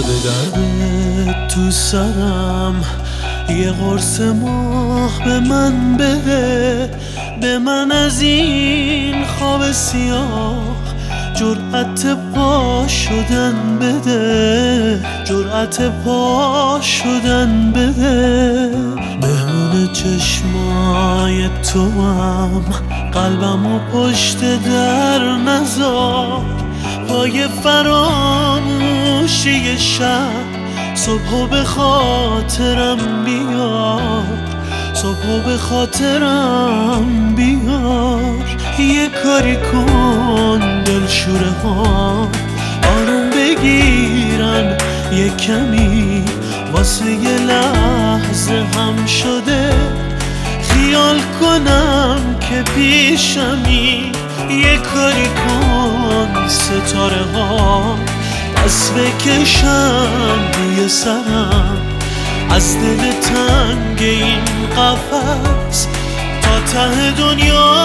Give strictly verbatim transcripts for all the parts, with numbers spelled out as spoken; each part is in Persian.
افتاده درد تو سرم، یه قرص ماه به من بده، به من از این خواب سیاه جرأت پا شدن بده، جرأت پا شدن بده. مهمون چشمای تو هم قلبم و پشت در نذار، پای فراموشی شب صبحو به خاطرم بیار، صبحو به خاطرم بیار. یه کاری کن دلشوره ها آروم بگیرن، یه کمی واسه یه لحظه هم شده خیال کنم که پیشمی. یه کاری کن ستاره ها دست بکشن روی سرم، از دل تنگ این قفس تا ته دنیا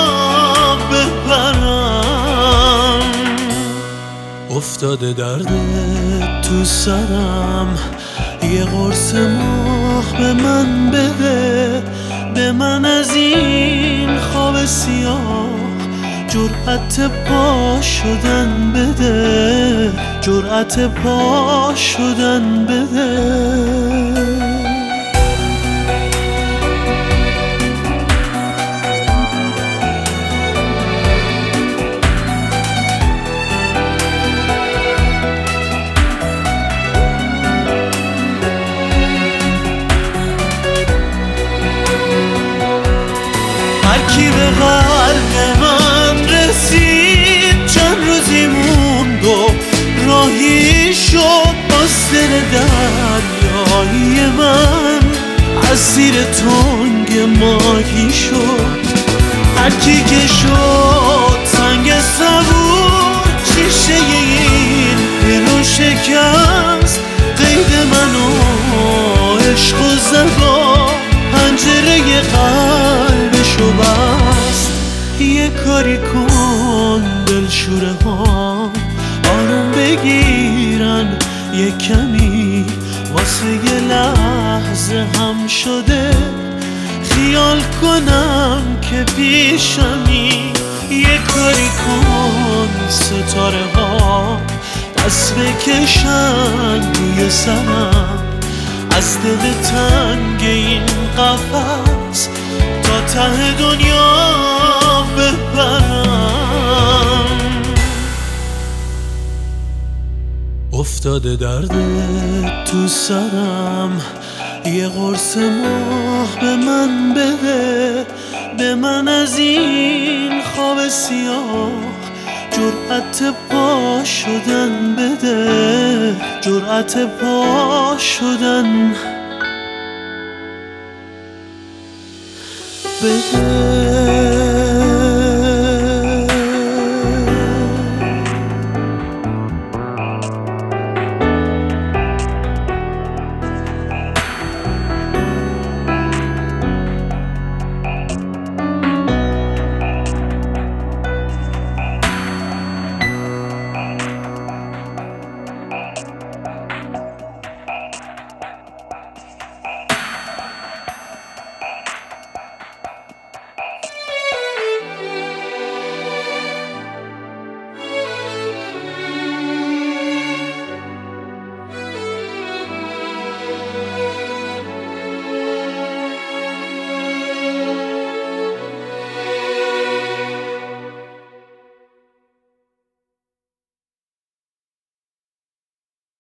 ببرم. افتاده درد تو سرم، یه قرص ماه به من بده، به من از این خواب سیاه جرأت پا شدن بده، جرأت پا شدن بده. هرکی به قلب من رسید چند روزی موند و راهی شد، باز دل دریایی من اسیر تنگ ماهی شد. هرکی که شد سنگ صبور شیشه این دلو شکست، قید منو عشق و زدا پنجره قلبشو بست. یه کاری کن دلشوره ها آروم بگیرن، یه کمی واسه یه لحظه هم شده خیال کنم که پیشمی. یه کاری کن ستاره ها دست بکشن روی سرم، از دل تنگ این قفس تا ته دنیا ببرم. افتاده درد تو سرم، یه قرص ماه به من بده، به من از این خواب سیاه جرأت پا شدن بده، جرأت پا شدن بده.